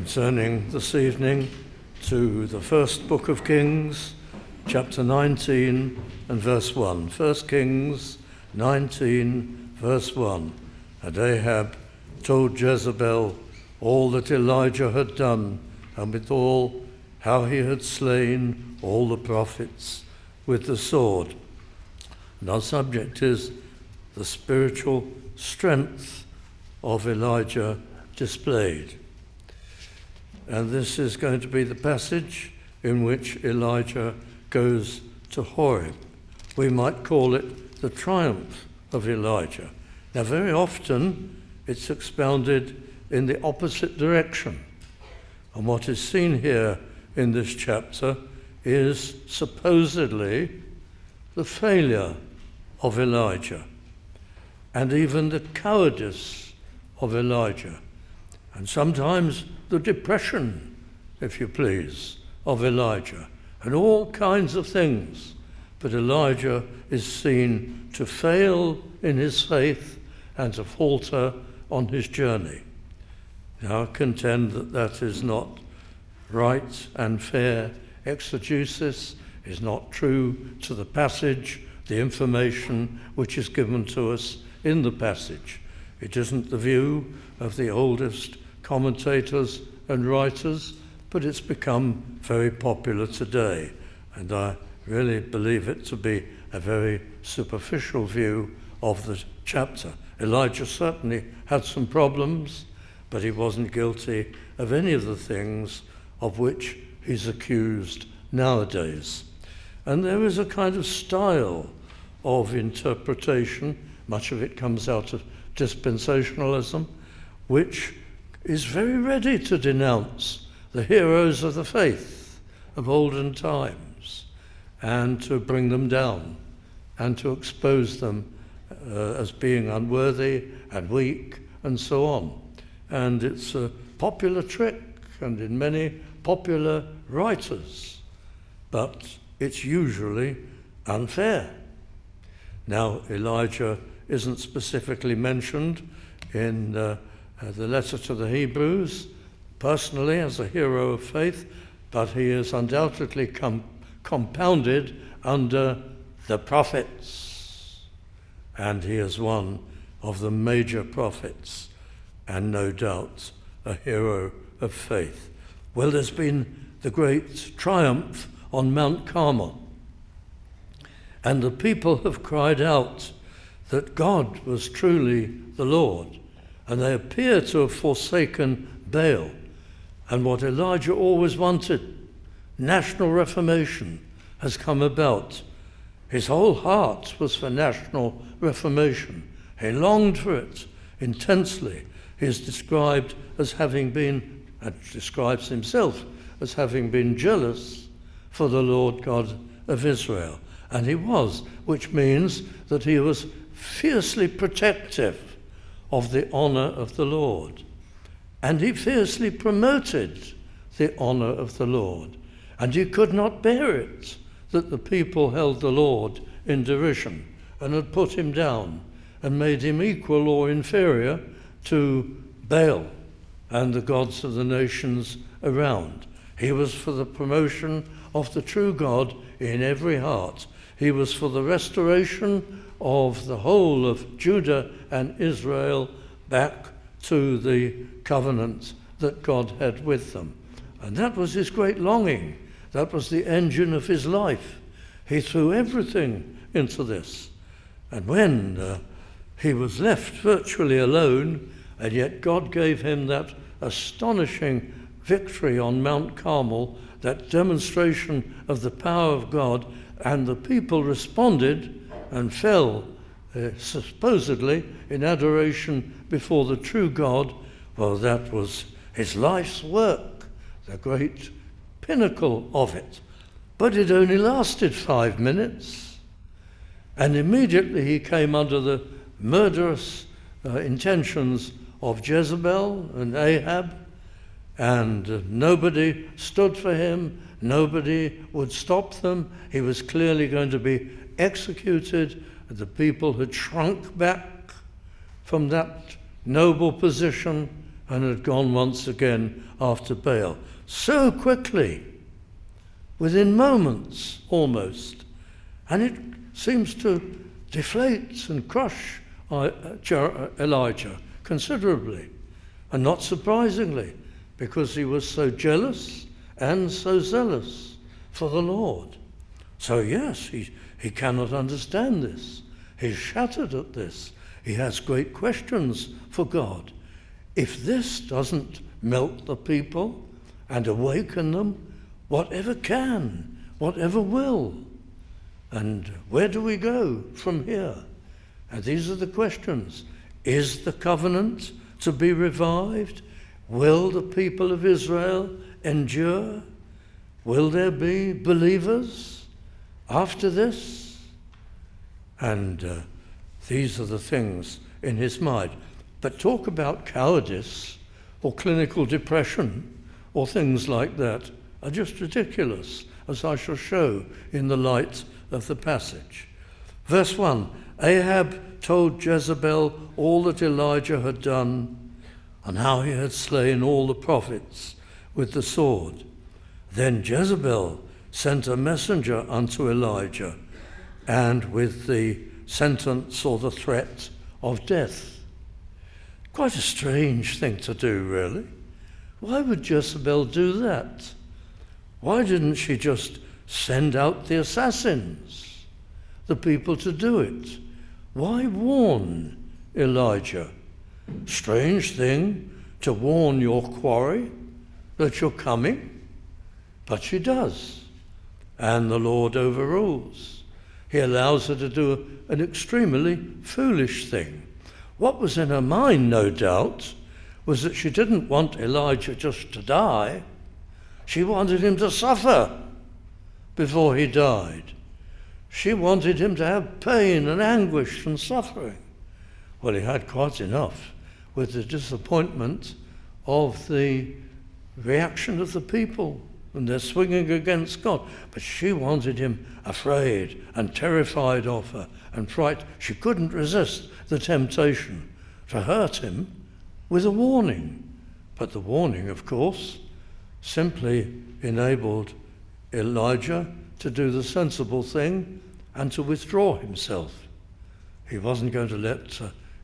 turning this evening to the first book of Kings, chapter 19 and verse 1. 1 Kings 19, verse 1. And Ahab told Jezebel all that Elijah had done, and withal how he had slain all the prophets with the sword. And our subject is the spiritual strength of Elijah displayed. And this is going to be the passage in which Elijah goes to Horeb. We might call it the triumph of Elijah. Now, very often it's expounded in the opposite direction. And what is seen here in this chapter is supposedly the failure of Elijah and even the cowardice of Elijah, and sometimes the depression, if you please, of Elijah, and all kinds of things. But Elijah is seen to fail in his faith and to falter on his journey. Now, I contend that that is not right and fair exegesis, is not true to the passage, the information which is given to us in the passage. It isn't the view of the oldest commentators and writers, but it's become very popular today. And I really believe it to be a very superficial view of the chapter. Elijah certainly had some problems, but he wasn't guilty of any of the things of which he's accused nowadays. And there is a kind of style of interpretation, much of it comes out of dispensationalism, which is very ready to denounce the heroes of the faith of olden times and to bring them down and to expose them as being unworthy and weak and so on. And it's a popular trick and in many popular writers, but it's usually unfair. Now, Elijah isn't specifically mentioned in the letter to the Hebrews personally as a hero of faith, but he is undoubtedly compounded under the prophets, and he is one of the major prophets and no doubt a hero of faith. Well, there's been the great triumph on Mount Carmel, and the people have cried out that God was truly the Lord, and they appear to have forsaken Baal. And what Elijah always wanted, national reformation, has come about. His whole heart was for national reformation. He longed for it intensely. He is described as having been, and describes himself as having been jealous for the Lord God of Israel. And he was, which means that he was fiercely protective of the honor of the Lord. And he fiercely promoted the honor of the Lord. And he could not bear it that the people held the Lord in derision and had put him down and made him equal or inferior to Baal and the gods of the nations around. He was for the promotion of the true God in every heart. He was for the restoration of the whole of Judah and Israel back to the covenant that God had with them. And that was his great longing. That was the engine of his life. He threw everything into this. And when he was left virtually alone, and yet God gave him that astonishing victory on Mount Carmel, that demonstration of the power of God, and the people responded and fell supposedly in adoration before the true God. Well, that was his life's work, the great pinnacle of it. But it only lasted 5 minutes, and immediately he came under the murderous intentions of Jezebel and Ahab, and nobody stood for him, nobody would stop them. He was clearly going to be executed. The people had shrunk back from that noble position and had gone once again after Baal. So quickly, within moments almost. And it seems to deflate and crush Elijah considerably. And not surprisingly, because he was so jealous and so zealous for the Lord. So yes, he cannot understand this. He's shattered at this. He has great questions for God. If this doesn't melt the people and awaken them, whatever can, whatever will. And where do we go from here? And these are the questions. Is the covenant to be revived? Will the people of Israel endure? Will there be believers after this? And these are the things in his mind. But talk about cowardice or clinical depression or things like that are just ridiculous, as I shall show in the light of the passage. Verse 1, Ahab told Jezebel all that Elijah had done and how he had slain all the prophets with the sword. Then Jezebel sent a messenger unto Elijah, and with the sentence or the threat of death. Quite a strange thing to do, really. Why would Jezebel do that? Why didn't she just send out the assassins, the people to do it? Why warn Elijah? Strange thing to warn your quarry that you're coming, but she does. And the Lord overrules. He allows her to do an extremely foolish thing. What was in her mind, no doubt, was that she didn't want Elijah just to die. She wanted him to suffer before he died. She wanted him to have pain and anguish and suffering. Well, he had quite enough with the disappointment of the reaction of the people and their swinging against God. But she wanted him afraid and terrified of her and frightened. She couldn't resist the temptation to hurt him with a warning. But the warning, of course, simply enabled Elijah to do the sensible thing and to withdraw himself. He wasn't going to let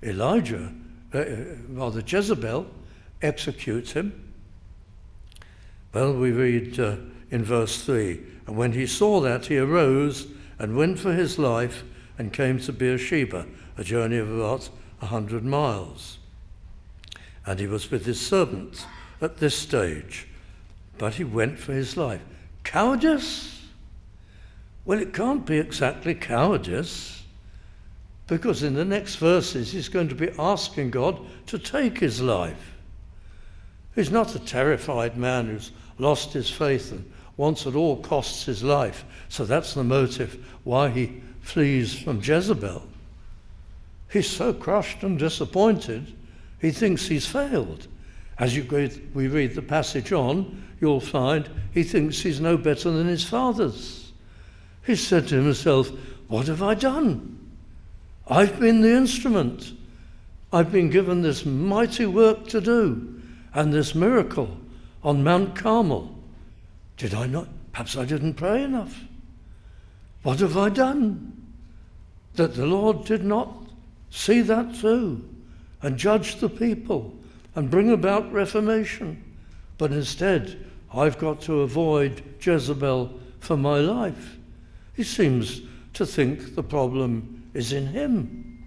Jezebel execute him. Well, we read in verse 3, and when he saw that, he arose and went for his life and came to Beersheba, a journey of about 100 miles. And he was with his servant at this stage, but he went for his life. Cowardice? Well, it can't be exactly cowardice, because in the next verses he's going to be asking God to take his life. He's not a terrified man who's lost his faith and wants at all costs his life. So that's the motive why he flees from Jezebel. He's so crushed and disappointed, he thinks he's failed. As we read the passage on, you'll find he thinks he's no better than his fathers. He said to himself, what have I done? I've been the instrument. I've been given this mighty work to do and this miracle on Mount Carmel. Did I not? Perhaps I didn't pray enough. What have I done? That the Lord did not see that through and judge the people and bring about reformation. But instead, I've got to avoid Jezebel for my life. He seems to think the problem is in him.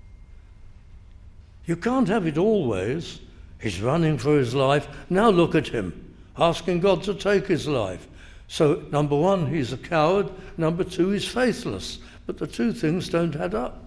You can't have it always. He's running for his life. Now look at him, asking God to take his life. So, number one, he's a coward. Number two, he's faithless. But the two things don't add up.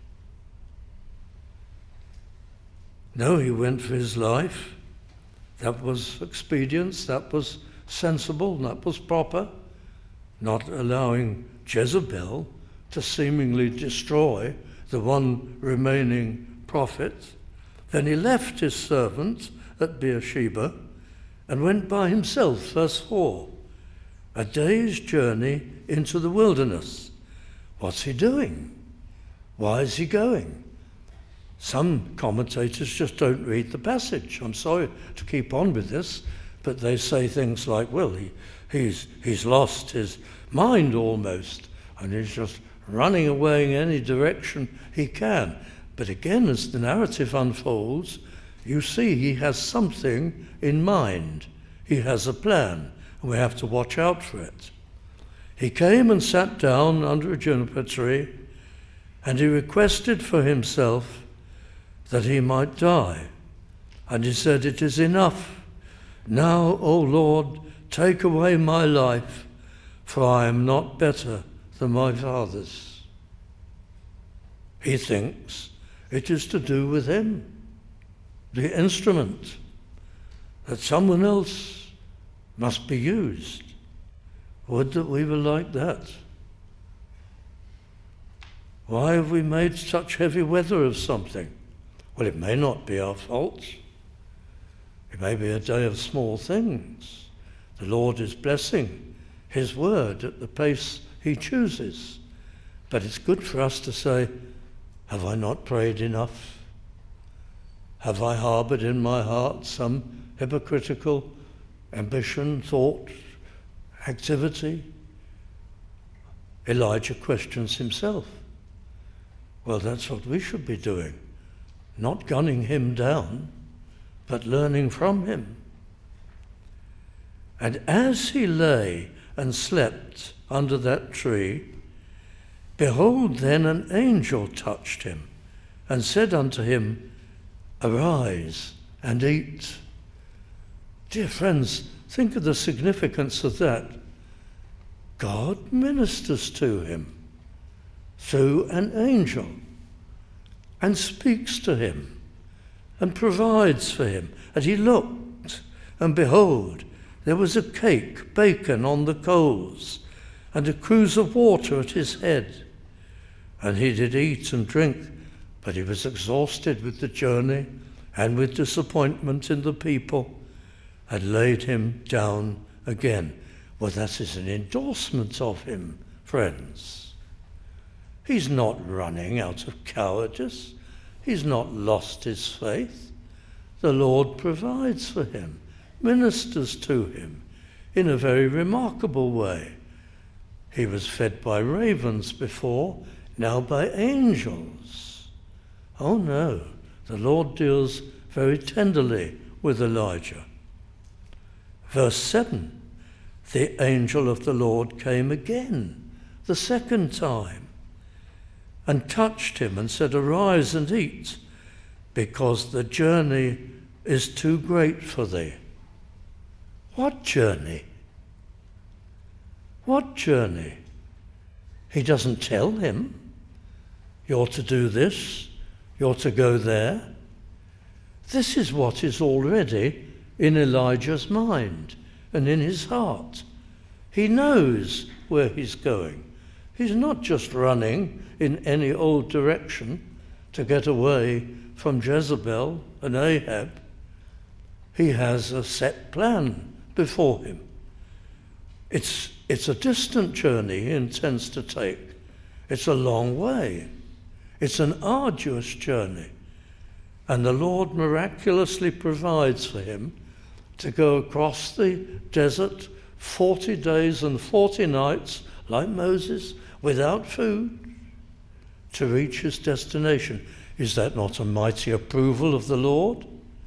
No, he went for his life. That was expedience, that was sensible, that was proper. Not allowing Jezebel to seemingly destroy the one remaining prophet. Then he left his servant at Beersheba and went by himself, verse 4, a day's journey into the wilderness. What's he doing? Why is he going? Some commentators just don't read the passage. I'm sorry to keep on with this, but they say things like, well, he's lost his mind almost, and he's just running away in any direction he can. But again, as the narrative unfolds, you see he has something in mind. He has a plan, and we have to watch out for it. He came and sat down under a juniper tree, and he requested for himself that he might die. And he said, "It is enough. Now, O Lord, take away my life, for I am not better than my fathers." He thinks it is to do with him, the instrument, that someone else must be used. Would that we were like that. Why have we made such heavy weather of something? Well, it may not be our fault. It may be a day of small things. The Lord is blessing his word at the pace he chooses. But it's good for us to say, have I not prayed enough? Have I harboured in my heart some hypocritical ambition, thought, activity? Elijah questions himself. Well, that's what we should be doing. Not gunning him down, but learning from him. And as he lay and slept under that tree, behold, then an angel touched him and said unto him, "Arise and eat." Dear friends, think of the significance of that. God ministers to him through an angel and speaks to him and provides for him. And he looked, and behold, there was a cake baken on the coals, and a cruse of water at his head. And he did eat and drink, but he was exhausted with the journey and with disappointment in the people, and laid him down again. Well, that is an endorsement of him, friends. He's not running out of cowardice. He's not lost his faith. The Lord provides for him, ministers to him in a very remarkable way. He was fed by ravens before, now by angels. Oh no, the Lord deals very tenderly with Elijah. Verse 7, the angel of the Lord came again, the second time, and touched him and said, "Arise and eat, because the journey is too great for thee." What journey? What journey? He doesn't tell him, you're to do this, you're to go there. This is what is already in Elijah's mind and in his heart. He knows where he's going. He's not just running in any old direction to get away from Jezebel and Ahab. He has a set plan before him. It's a distant journey he intends to take. It's a long way. It's an arduous journey. And the Lord miraculously provides for him to go across the desert 40 days and 40 nights, like Moses, without food, to reach his destination. Is that not a mighty approval of the Lord?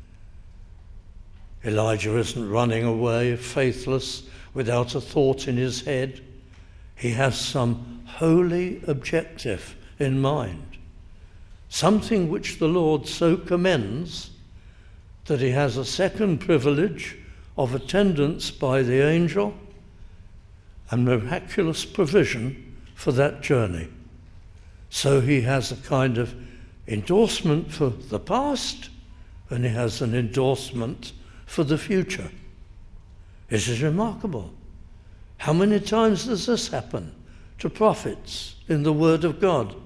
Elijah isn't running away, faithless, without a thought in his head. He has some holy objective in mind, something which the Lord so commends that he has a second privilege of attendance by the angel and miraculous provision for that journey. So he has a kind of endorsement for the past, and he has an endorsement for the future. This is remarkable. How many times does this happen to prophets in the Word of God?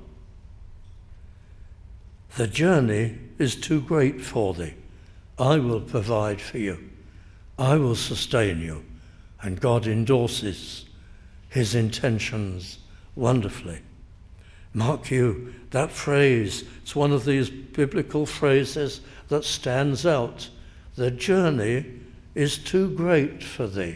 The journey is too great for thee. I will provide for you. I will sustain you. And God endorses his intentions wonderfully. Mark you, that phrase, it's one of these biblical phrases that stands out. The journey is too great for thee.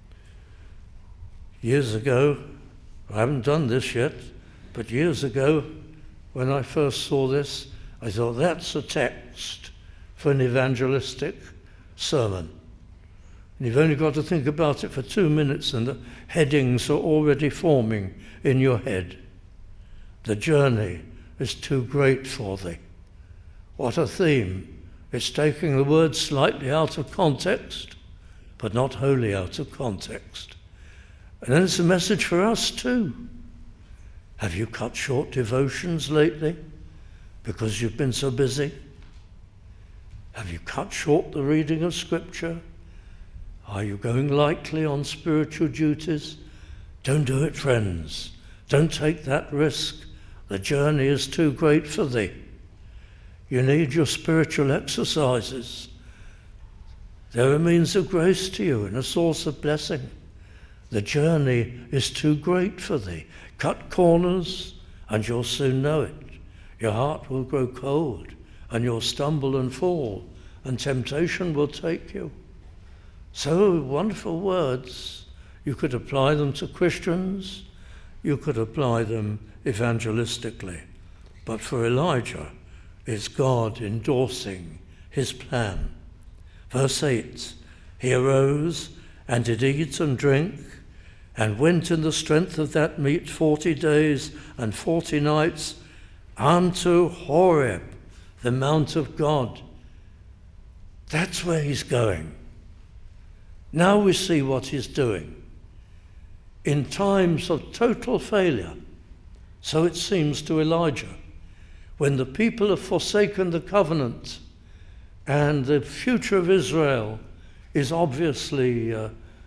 Years ago, I haven't done this yet, but years ago, when I first saw this, I thought that's a text for an evangelistic sermon. And you've only got to think about it for 2 minutes and the headings are already forming in your head. The journey is too great for thee. What a theme. It's taking the word slightly out of context, but not wholly out of context. And then it's a message for us too. Have you cut short devotions lately because you've been so busy? Have you cut short the reading of Scripture? Are you going lightly on spiritual duties? Don't do it, friends. Don't take that risk. The journey is too great for thee. You need your spiritual exercises. They're a means of grace to you and a source of blessing. The journey is too great for thee. Cut corners and you'll soon know it. Your heart will grow cold and you'll stumble and fall and temptation will take you. So wonderful words. You could apply them to Christians. You could apply them evangelistically. But for Elijah, it's God endorsing his plan. Verse 8, he arose and did eat and drink and went in the strength of that meat 40 days and 40 nights unto Horeb, the mount of God. That's where he's going. Now we see what he's doing. In times of total failure, so it seems to Elijah, when the people have forsaken the covenant and the future of Israel is obviously,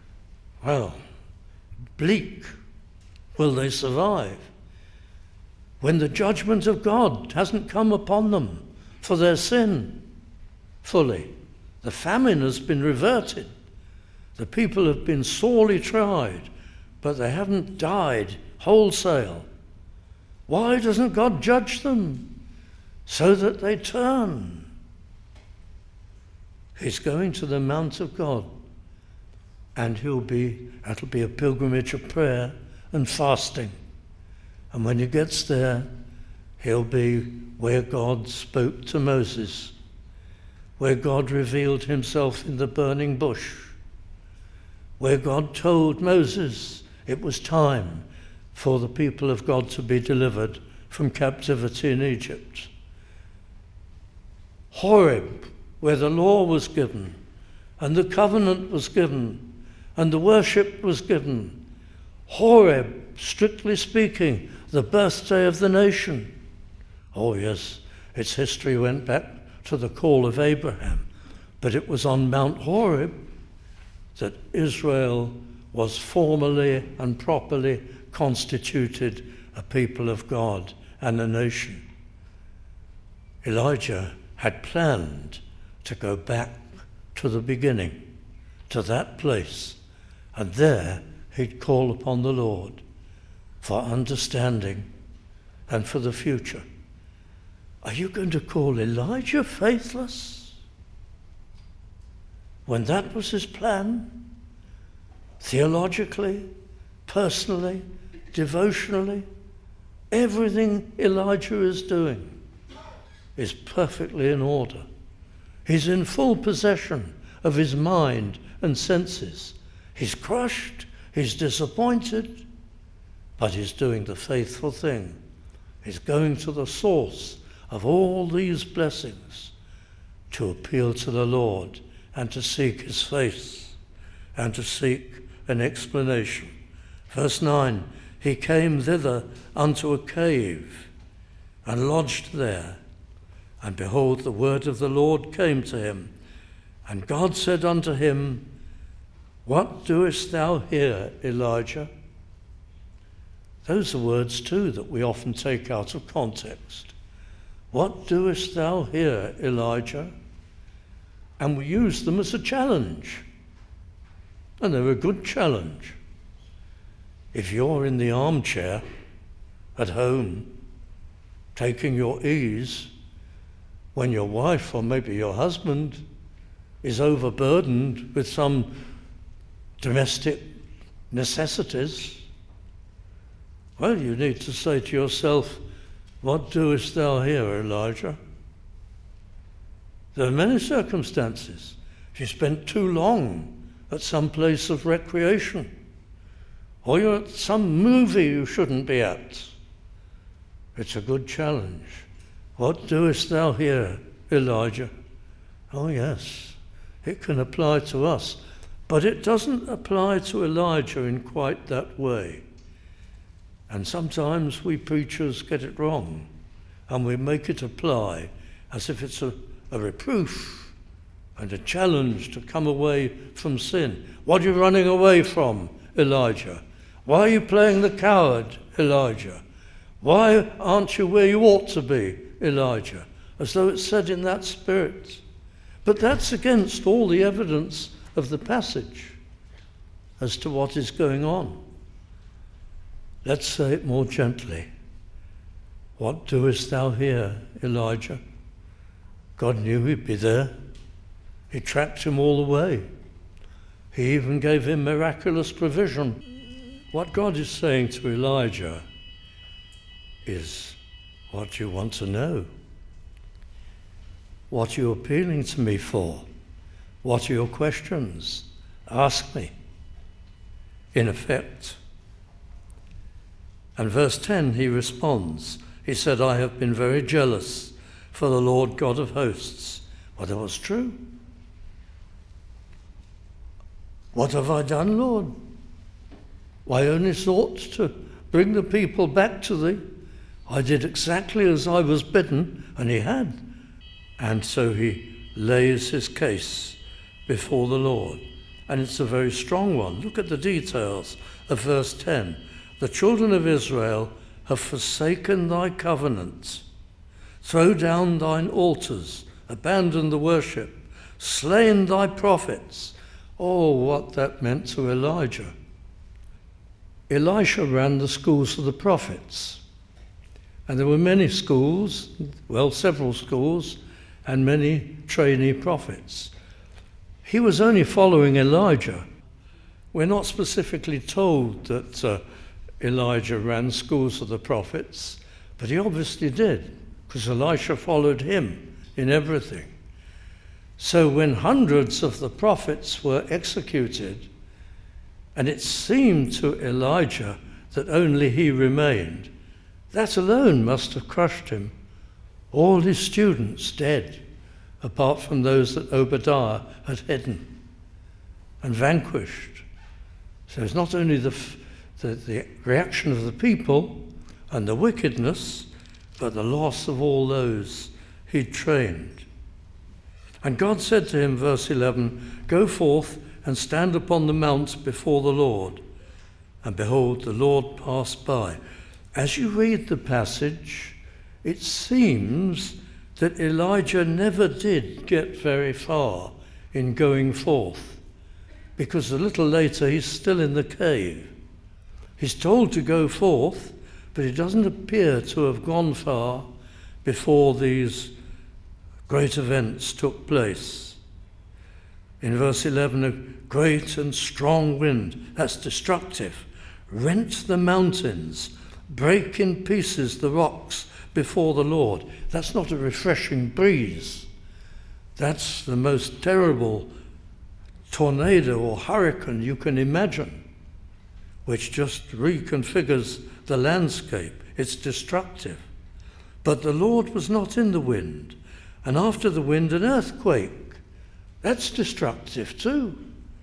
bleak. Will they survive? When the judgment of God hasn't come upon them for their sin fully, the famine has been reverted. The people have been sorely tried, but they haven't died wholesale. Why doesn't God judge them? So that they turn. He's going to the Mount of God, and that'll be a pilgrimage of prayer and fasting. And when he gets there, he'll be where God spoke to Moses, where God revealed himself in the burning bush, where God told Moses it was time for the people of God to be delivered from captivity in Egypt. Horeb, where the law was given, and the covenant was given, and the worship was given. Horeb, strictly speaking, the birthday of the nation. Oh yes, its history went back to the call of Abraham, but it was on Mount Horeb that Israel was formally and properly constituted a people of God and a nation. Elijah had planned to go back to the beginning, to that place, and there he'd call upon the Lord for understanding and for the future. Are you going to call Elijah faithless? When that was his plan, theologically, personally, devotionally, everything Elijah is doing is perfectly in order. He's in full possession of his mind and senses. He's crushed, he's disappointed, but he's doing the faithful thing. He's going to the source of all these blessings to appeal to the Lord and to seek his face and to seek an explanation. Verse 9, he came thither unto a cave and lodged there. And behold, the word of the Lord came to him. And God said unto him, what doest thou here, Elijah? Those are words too that we often take out of context. What doest thou here, Elijah? And we use them as a challenge. And they're a good challenge. If you're in the armchair at home taking your ease when your wife or maybe your husband is overburdened with some domestic necessities. Well, you need to say to yourself, what doest thou here, Elijah? There are many circumstances. If you spent too long at some place of recreation, or you're at some movie you shouldn't be at, it's a good challenge. What doest thou here, Elijah? Oh yes, it can apply to us, but it doesn't apply to Elijah in quite that way. And sometimes we preachers get it wrong, and we make it apply as if it's a reproof and a challenge to come away from sin. What are you running away from, Elijah? Why are you playing the coward, Elijah? Why aren't you where you ought to be, Elijah? As though it's said in that spirit. But that's against all the evidence of the passage as to what is going on. Let's say it more gently. What doest thou here, Elijah? God knew he'd be there. He tracked him all the way. He even gave him miraculous provision. What God is saying to Elijah is what you want to know. What are you appealing to me for? What are your questions? Ask me. In effect. And verse 10, he responds. He said, I have been very jealous for the Lord God of hosts. Well, that was true. What have I done, Lord? I only sought to bring the people back to thee. I did exactly as I was bidden, and he had. And so he lays his case before the Lord. And it's a very strong one. Look at the details of verse 10. The children of Israel have forsaken thy covenant, throw down thine altars, abandoned the worship, slain thy prophets. Oh, what that meant to Elijah. Elisha ran the schools of the prophets. And there were many schools, well, several schools, and many trainee prophets. He was only following Elijah. We're not specifically told that Elijah ran schools of the prophets, but he obviously did, because Elisha followed him in everything. So when hundreds of the prophets were executed, and it seemed to Elijah that only he remained, that alone must have crushed him. All his students dead, apart from those that Obadiah had hidden and vanquished. So it's not only the reaction of the people and the wickedness, but the loss of all those he'd trained. And God said to him, verse 11, go forth and stand upon the mount before the Lord. And behold, the Lord passed by. As you read the passage, it seems that Elijah never did get very far in going forth, because a little later he's still in the cave. He's told to go forth, but he doesn't appear to have gone far before these great events took place. In verse 11, a great and strong wind, that's destructive, rent the mountains, break in pieces the rocks before the Lord. That's not a refreshing breeze. That's the most terrible tornado or hurricane you can imagine, which just reconfigures the landscape. It's destructive. But the Lord was not in the wind. And after the wind, an earthquake. That's destructive too.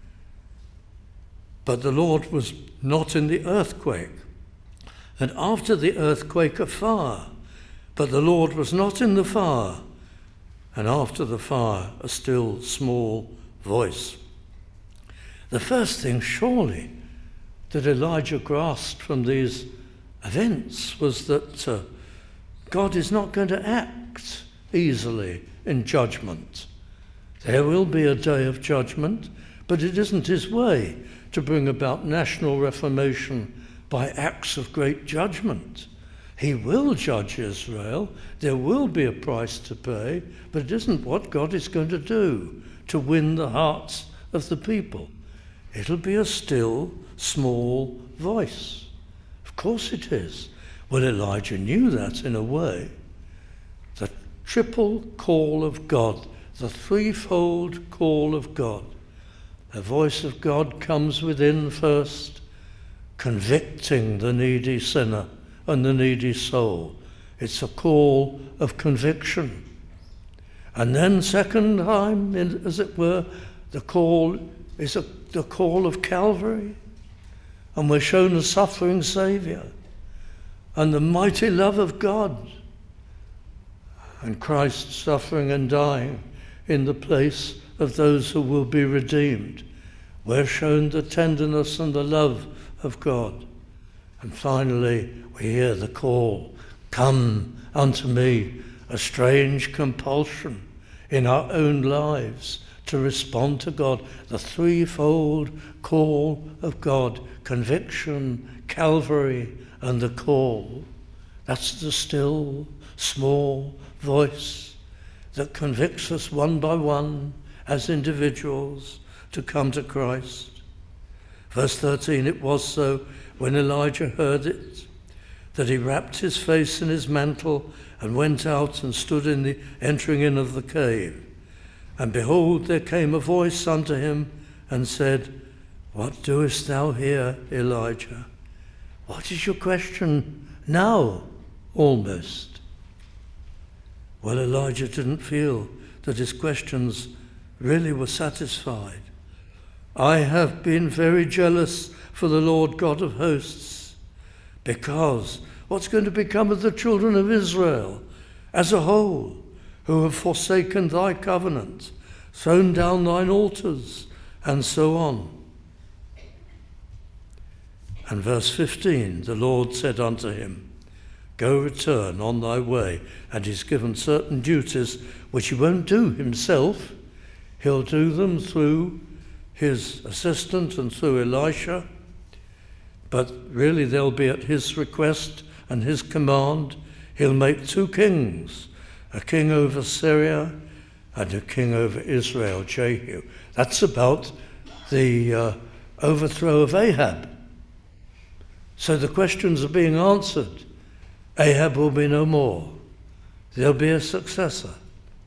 But the Lord was not in the earthquake. And after the earthquake, a fire. But the Lord was not in the fire. And after the fire, a still small voice. The first thing, surely, that Elijah grasped from these events was that God is not going to act easily in judgment. There will be a day of judgment, but it isn't his way to bring about national reformation by acts of great judgment. He will judge Israel. There will be a price to pay, but it isn't what God is going to do to win the hearts of the people. It'll be a still, small voice. Of course it is. Well, Elijah knew that in a way. The triple call of God, the threefold call of God. The voice of God comes within first, convicting the needy sinner and the needy soul. It's a call of conviction. And then second time, as it were, the call is the call of Calvary. And we're shown a suffering Saviour and the mighty love of God and Christ suffering and dying in the place of those who will be redeemed. We're shown the tenderness and the love of God. And finally, we hear the call, come unto me, a strange compulsion in our own lives to respond to God. The threefold call of God, conviction, Calvary, and the call. That's the still, small voice that convicts us one by one as individuals to come to Christ. Verse 13, it was so when Elijah heard it, that he wrapped his face in his mantle and went out and stood in the entering in of the cave. And behold, there came a voice unto him and said, what doest thou here, Elijah? What is your question now, almost? Well, Elijah didn't feel that his questions really were satisfied. I have been very jealous for the Lord God of hosts, because what's going to become of the children of Israel as a whole, who have forsaken thy covenant, thrown down thine altars, and so on. And verse 15, the Lord said unto him, go return on thy way. And he's given certain duties which he won't do himself. He'll do them through his assistant and through Elisha. But really they'll be at his request and his command. He'll make two kings, a king over Syria and a king over Israel, Jehu. That's about the overthrow of Ahab. So the questions are being answered. Ahab will be no more. There'll be a successor.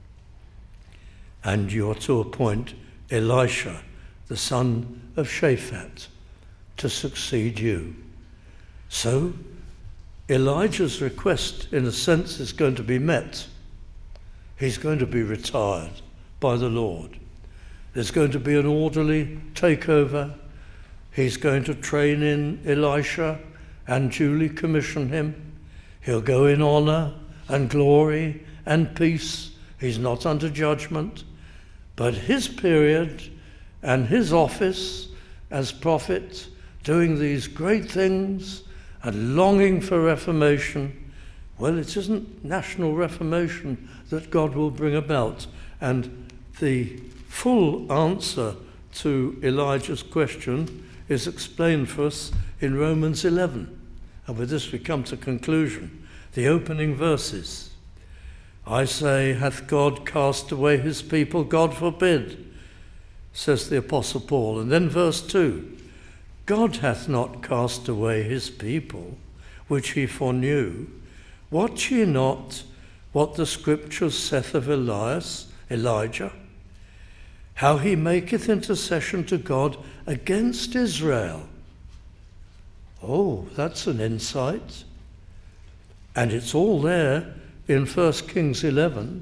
And you're to appoint Elisha, the son of Shaphat, to succeed you. So Elijah's request, in a sense, is going to be met. He's going to be retired by the Lord. There's going to be an orderly takeover. He's going to train in Elisha and duly commission him. He'll go in honor and glory and peace. He's not under judgment. But his period and his office as prophet, doing these great things and longing for reformation, well, it isn't national reformation that God will bring about. And the full answer to Elijah's question is explained for us in Romans 11. And with this we come to conclusion. The opening verses. I say, hath God cast away his people? God forbid, says the Apostle Paul. And then verse 2. God hath not cast away his people, which he foreknew. Watch ye not what the Scripture saith of Elijah, how he maketh intercession to God against Israel. Oh, that's an insight. And it's all there in 1 Kings 11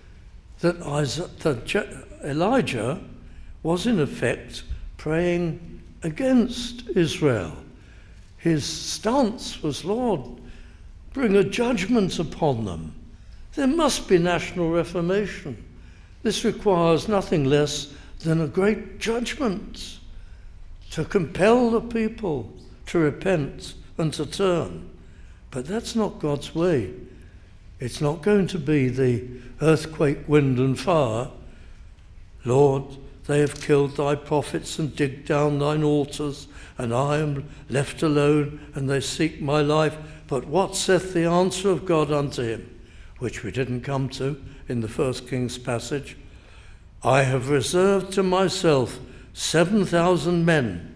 that Elijah was in effect praying against Israel. His stance was, Lord, bring a judgment upon them. There must be national reformation. This requires nothing less than a great judgment to compel the people to repent and to turn. But that's not God's way. It's not going to be the earthquake, wind and fire. Lord, they have killed thy prophets and digged down thine altars, and I am left alone, and they seek my life. But what saith the answer of God unto him? Which we didn't come to in the 1 Kings passage. I have reserved to myself 7,000 men.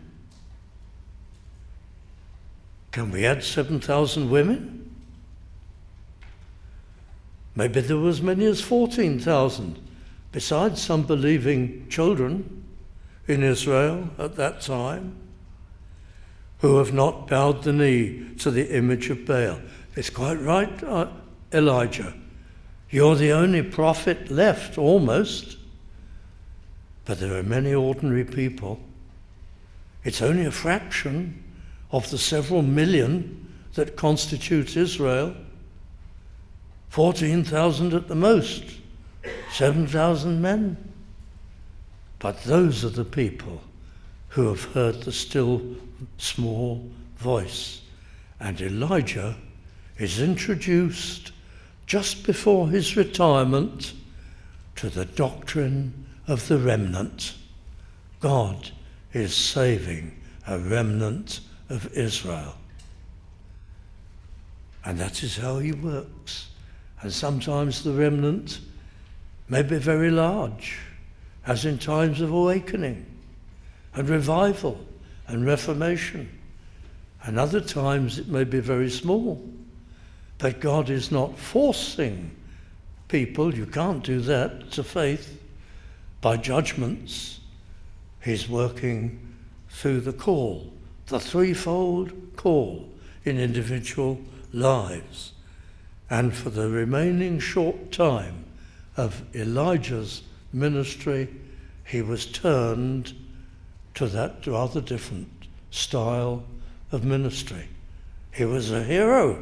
Can we add 7,000 women? Maybe there were as many as 14,000, besides some believing children in Israel at that time, who have not bowed the knee to the image of Baal. It's quite right, Elijah. You're the only prophet left, almost. But there are many ordinary people. It's only a fraction of the several million that constitute Israel. 14,000 at the most, 7,000 men. But those are the people who have heard the still small voice. And Elijah is introduced just before his retirement to the doctrine of the remnant. God is saving a remnant of Israel. And that is how he works. And sometimes the remnant may be very large, as in times of awakening and revival and reformation. And other times it may be very small. But God is not forcing people, you can't do that, to faith by judgments. He's working through the call, the threefold call in individual lives. And for the remaining short time of Elijah's ministry, he was turned to that rather different style of ministry. He was a hero.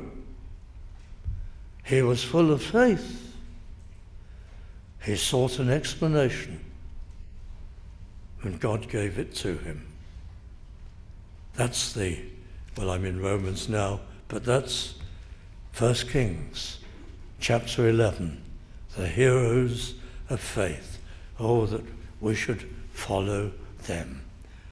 He was full of faith. He sought an explanation, and God gave it to him. That's I'm in Romans now, but that's 1 Kings, chapter 11, the heroes of faith. Oh, that we should follow them.